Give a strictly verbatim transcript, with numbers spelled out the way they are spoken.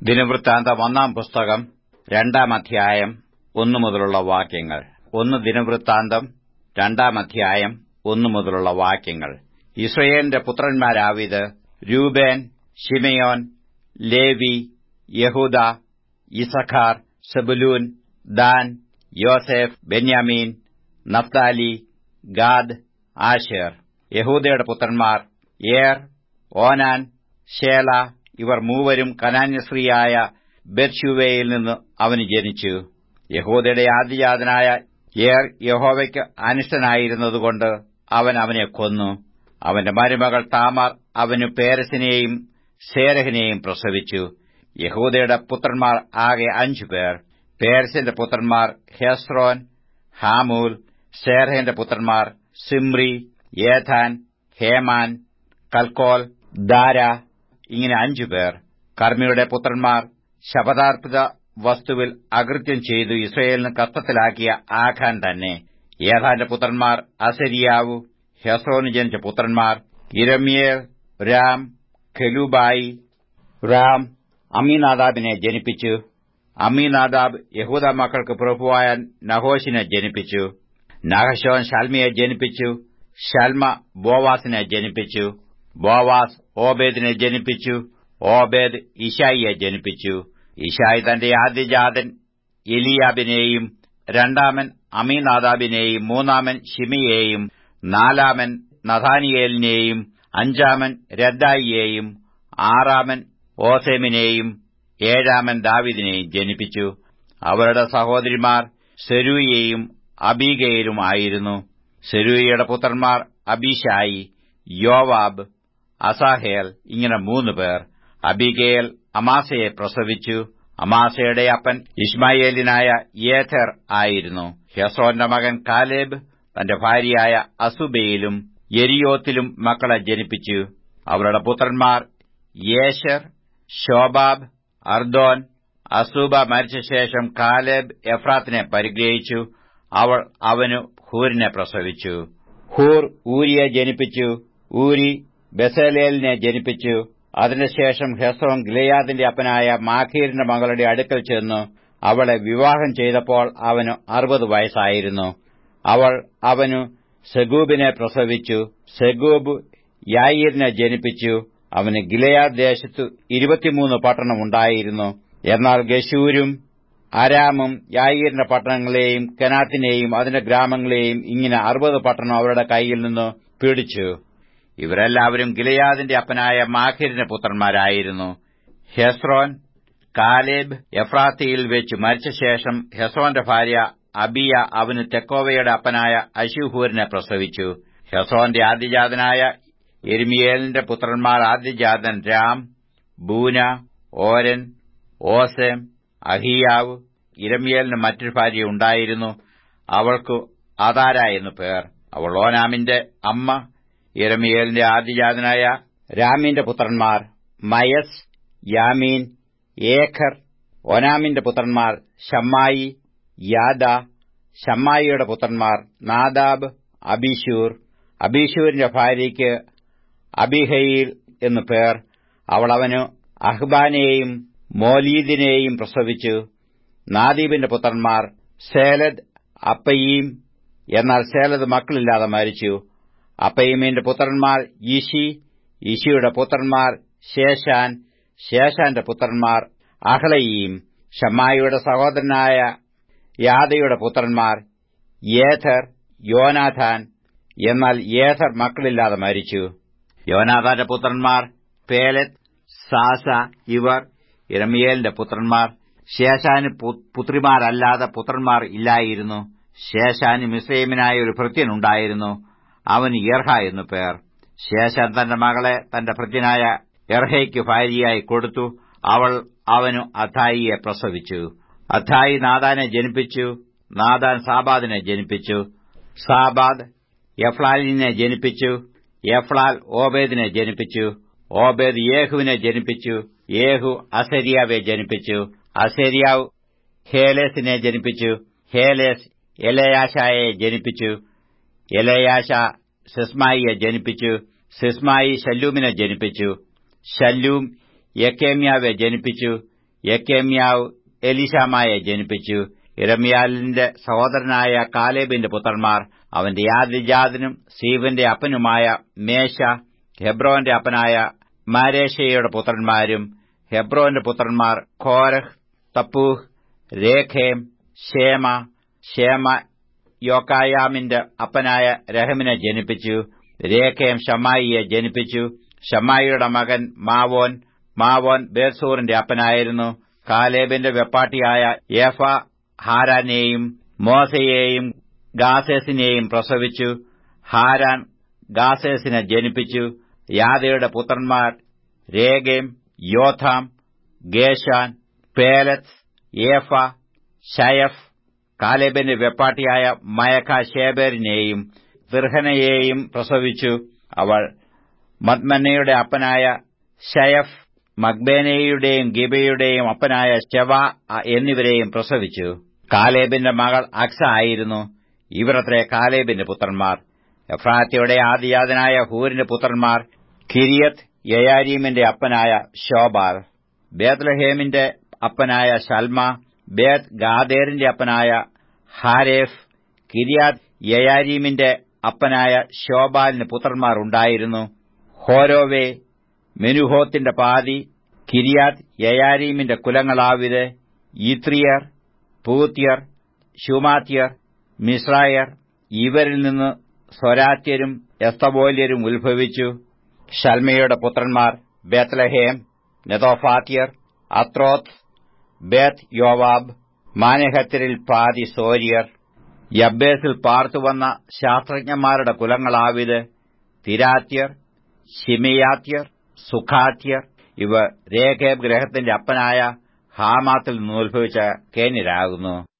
ദിനവൃത്താന്തം ഒന്നാം പുസ്തകം രണ്ടാം അധ്യായം ഒന്നു മുതലുള്ള വാക്യങ്ങൾ. ഒന്ന് ദിനവൃത്താന്തം രണ്ടാം അധ്യായം ഒന്നു മുതലുള്ള വാക്യങ്ങൾ. ഇസ്രായേലിന്റെ പുത്രന്മാരാവിത്: രൂബേൻ, ശിമെയോൻ, ലേവി, യഹൂദ, യിസഖാർ, Zebulun, Dan, Joseph, Benjamin, Naphtali, Gad, Asher. യഹൂദയുടെ പുത്രന്മാർ ഏർ, ഓനാൻ, ശേല. ഇവർ മൂവരും കനാന്യസ്ത്രീയായ ബെത്ശൂവയിൽ നിന്ന് അവന് ജനിച്ചു. യഹൂദയുടെ ആദ്യജാതനായ ഏർ യഹോവയ്ക്ക് അനിഷ്ടനായിരുന്നതുകൊണ്ട് അവൻ അവനെ കൊന്നു. അവന്റെ മരുമകൾ താമാർ അവനു പേരസിനെയും സേരഹിനെയും പ്രസവിച്ചു. യഹൂദയുടെ പുത്രന്മാർ ആകെ അഞ്ചുപേർ. പേരസിന്റെ പുത്രന്മാർ ഹെസ്രോൻ, ഹാമൂൽ. സേരഹിന്റെ പുത്രന്മാർ Zimri, Ethan, Heman, Calcol, Dara. ഇങ്ങനെ അഞ്ചുപേർ. കർമ്മിയുടെ പുത്രന്മാർ ശപഥാർപ്പിത വസ്തുവിൽ അകൃത്യം ചെയ്തു ഇസ്രായേലിന് കഷ്ടത്തിലാക്കിയ ആഖാൻ തന്നെ. ഏഥാന്റെ പുത്രന്മാർ അസരിയാവു. ഹെസ്രോന് ജനിച്ച പുത്രന്മാർ യിരെമ്യേൽ, രാം, ഖെലൂബായി. രാം അമ്മീനാദാബിനെ ജനിപ്പിച്ചു. അമ്മീനാദാബ് യഹൂദ മക്കൾക്ക് പ്രഭുവായ നഹോശിനെ ജനിപ്പിച്ചു. നഹശോൻ ശൽമയെ ജനിപ്പിച്ചു. ശൽമ ബോവാസിനെ ജനിപ്പിച്ചു. ബോവാസ് ഓബേദിനെ ജനിപ്പിച്ചു. ഓബേദ് ഇശായിയെ ജനിപ്പിച്ചു. ഇശായി തന്റെ ആദ്യജാതൻ എലിയാബിനെയും രണ്ടാമൻ അമീനാദാബിനെയും മൂന്നാമൻ ശിമിയെയും നാലാമൻ നഥാനിയേലിനെയും അഞ്ചാമൻ രദ്ദായിയെയും ആറാമൻ ഓസെമിനെയും ഏഴാമൻ ദാവീദിനെയും ജനിപ്പിച്ചു. അവരുടെ സഹോദരിമാർ സെരൂയയും അബീഗയിലും ആയിരുന്നു. സെരൂയയുടെ പുത്രന്മാർ അബീശായി, യോവാബ്, അസാഹേൽ. ഇങ്ങനെ മൂന്ന് പേർ. അബീഗയേൽ അമാസയെ പ്രസവിച്ചു. അമാസയുടെ അപ്പൻ ഇശ്മായേലിനായ യേഥെർ ആയിരുന്നു. ഹെസ്രോന്റെ മകൻ കാലേബ് തന്റെ ഭാര്യയായ അസുബയിലും യെരിയോത്തിലും മക്കളെ ജനിപ്പിച്ചു. അവരുടെ പുത്രന്മാർ യേശർ, ശോബാബ്, അർദോൻ. അസൂബ മരിച്ചശേഷം കാലേബ് എഫ്രാത്തിനെ പരിഗ്രഹിച്ചു. അവൾ അവനു ഹൂരിനെ പ്രസവിച്ചു. ഹൂർ ഊരിയെ ജനിപ്പിച്ചു. ഊരി ബെസലേലിനെ ജനിപ്പിച്ചു. അതിനുശേഷം ഹെസ്രോൻ ഗിലെയാദിന്റെ അപ്പനായ മാഖീരിന്റെ മകളുടെ അടുക്കൽ ചെന്നു അവളെ വിവാഹം ചെയ്തപ്പോൾ അവന് അറുപത് വയസ്സായിരുന്നു. അവൾ അവനു സെഗൂബിനെ പ്രസവിച്ചു. സെഗൂബ് യായീരിനെ ജനിപ്പിച്ചു. അവന് ഗിലെയാദ് ദേശത്തു ഇരുപത്തിമൂന്ന് പട്ടണം ഉണ്ടായിരുന്നു. എന്നാൽ ഗശൂരും അരാമും യായീരിന്റെ പട്ടണങ്ങളെയും കെനാത്തിനെയും അതിന്റെ ഗ്രാമങ്ങളെയും ഇങ്ങനെ അറുപത് പട്ടണം അവരുടെ കൈയിൽ നിന്ന് പിടിച്ചു. ഇവരെല്ലാവരും ഗിലെയാദിന്റെ അപ്പനായ മാഖീരിന്റെ പുത്രന്മാരായിരുന്നു. ഹെസ്രോൻ കാലേബ് എഫ്രാത്തിയിൽ വെച്ച് മരിച്ചശേഷം ഹെസ്രോന്റെ ഭാര്യ അബിയ അവന് തെക്കോവയുടെ അപ്പനായ അശൂഹൂരിനെ പ്രസവിച്ചു. ഹെസ്രോന്റെ ആദ്യജാതനായ യെരിമിയേലിന്റെ പുത്രന്മാർ ആദ്യജാതൻ രാം, ബൂന, ഓരൻ, ഓസെം, അഹിയാവ്. യിരെമ്യേലിന് മറ്റൊരു ഭാര്യ ഉണ്ടായിരുന്നു. അവൾക്കു അതാര എന്നു പേർ. അവൾ ഓനാമിന്റെ അമ്മ. യിരെമ്യേലിന്റെ ആദ്യജാതനായ രാമിന്റെ പുത്രന്മാർ മയസ്, യാമീൻ, ഏഖർ. ഓനാമിന്റെ പുത്രന്മാർ ഷമ്മായി, യാദ. ഷമ്മായിയുടെ പുത്രന്മാർ നാദാബ്, അബീശൂർ. അബീശൂരിന്റെ ഭാര്യയ്ക്ക് അബിഹയിൽ എന്നു പേർ. അവൾ അവന് അഹ്ബാനെയും മോലീദിനെയും പ്രസവിച്ചു. നാദീബിന്റെ പുത്രന്മാർ സേലദ്, അപ്പയീം. എന്നാൽ സേലദ് മക്കളില്ലാതെ മരിച്ചു. അപ്പയീമിന്റെ പുത്രന്മാർ യിശി. യിശിയുടെ പുത്രന്മാർ ശേഷാൻ. ശേഷാന്റെ പുത്രന്മാർ അഹ്ലയീം. ഷമ്മായിയുടെ സഹോദരനായ യാദയുടെ പുത്രന്മാർ യേഥർ, യോനാഥാൻ. എന്നാൽ യേഥർ മക്കളില്ലാതെ മരിച്ചു. യോനാഥാന്റെ പുത്രന്മാർ പേലെത്ത്, സാസ. ഇവർ യിരെമ്യേലിന്റെ പുത്രന്മാർ. ശേഷാന് പുത്രിമാരല്ലാതെ പുത്രന്മാർ ഇല്ലായിരുന്നു. ശേഷാന് മിസ്രയീമ്യനായ ഒരു ഭൃത്യനുണ്ടായിരുന്നു. അവന് യർഹ എന്നു പേർ. ശേഷാൻ തന്റെ മകളെ തന്റെ ഭൃത്യനായ യർഹയ്ക്ക് ഭാര്യയായി കൊടുത്തു. അവൾ അവനു അഥായിയെ പ്രസവിച്ചു. അഥായി നാദാനെ ജനിപ്പിച്ചു. നാദാൻ സാബാദിനെ ജനിപ്പിച്ചു. സാബാദ് എഫ്ലാലിനെ ജനിപ്പിച്ചു. എഫ്ലാൽ ഓബേദിനെ ജനിപ്പിച്ചു. ഓബേദ് യേഹുവിനെ ജനിപ്പിച്ചു. യേഹു അസര്യാവെ ജനിപ്പിച്ചു. അസര്യാവ് ഹേലേസിനെ ജനിപ്പിച്ചു. ഹേലേസ് എലയാശായെ ജനിപ്പിച്ചു. എലയാശ സിസ്മായിയെ ജനിപ്പിച്ചു. സിസ്മായി ശല്ലൂമിനെ ജനിപ്പിച്ചു. ശല്ലൂം യെക്കേമ്യാവെ ജനിപ്പിച്ചു. യെക്കെമ്യാവ് എലീശാമയെ ജനിപ്പിച്ചു. യിരെമ്യാലിന്റെ സഹോദരനായ കാലേബിന്റെ പുത്രന്മാർ അവന്റെ ആദ്യജാതനും സീവിന്റെ അപ്പനുമായ മേശ, ഹെബ്രോന്റെ അപ്പനായ മാരേഷയുടെ പുത്രന്മാരും. ഹെബ്രോന്റെ പുത്രന്മാർ കോരഹ്, തപ്പൂഹ്, രേഖേം, ശേമ. ശേമ യോക്കായാമിന്റെ അപ്പനായ രഹമിനെ ജനിപ്പിച്ചു. രേഖേം ഷമ്മായിയെ ജനിപ്പിച്ചു. ഷമ്മായിയുടെ മകൻ മാവോൻ. മാവോൻ ബേത്സൂറിന്റെ അപ്പനായിരുന്നു. കാലേബിന്റെ വെപ്പാട്ടിയായ ഏഫ ഹാരാനെയും മോസയെയും ഗാസേസിനെയും പ്രസവിച്ചു. ഹാരാൻ ഗാസേസിനെ ജനിപ്പിച്ചു. യാദയുടെ പുത്രന്മാർ രേഗേം, യോഥാം, ഗേശാൻ, പേലത്ത്, ഏഫ, ശയഫ്. കാലേബിന്റെ വെപ്പാട്ടിയായ മയഖ ശേബേരിനെയും തിർഹനയെയും പ്രസവിച്ചു. അവൾ മദ്മന്നയുടെ അപ്പനായ ശയഫ്, മഗ്ബേനയുടെയും ഗിബയുടെയും അപ്പനായ ശെവ എന്നിവരെയും പ്രസവിച്ചു. കാലേബിന്റെ മകൾ അക്സ ആയിരുന്നു. ഇവരത്രേ കാലേബിന്റെ പുത്രന്മാർ. എഫ്രാത്യയുടെ ആദിജാതനായ ഹൂരിന്റെ പുത്രന്മാർ കിര്യത്ത് യയാരീമിന്റെ അപ്പനായ ശോബാൽ, ബേത്ലഹേമിന്റെ അപ്പനായ ശൽമ, ബേത് ഗാദേറിന്റെ അപ്പനായ ഹാരേഫ്. കിര്യാത്ത് യയാരീമിന്റെ അപ്പനായ ശോബാലിന് പുത്രന്മാർ ഉണ്ടായിരുന്നു. ഹോരോവേ, മെനുഹോത്തിന്റെ പാതി. കിര്യാത്ത് യയാരീമിന്റെ കുലങ്ങളാവിത്: യിത്രിയർ, പൂത്യർ, ശൂമാത്യർ, മിസ്രായർ. ഇവരിൽ നിന്ന് സ്വരാത്യരും എസ്തബോല്യരും ഉത്ഭവിച്ചു. ശൽമയുടെ പുത്രന്മാർ ബേത്ലഹേം, നെതോഫാത്യർ, അത്രോത്ത്, ബേത്ത് യോവാബ്. മാനഹത്യരിൽ പാതി സോര്യർ. യബ്ബേസിൽ പാർത്തുവന്ന ശാസ്ത്രജ്ഞന്മാരുടെ കുലങ്ങളാവിത്: തിരാത്യർ, ശിമെയാത്യർ, സുഖാത്യർ. ഇവർ രേഖേബ് ഗ്രഹത്തിന്റെ അപ്പനായ ഹാമാത്തിൽ നിന്ന് ഉത്ഭവിച്ച കേന്യരാകുന്നു.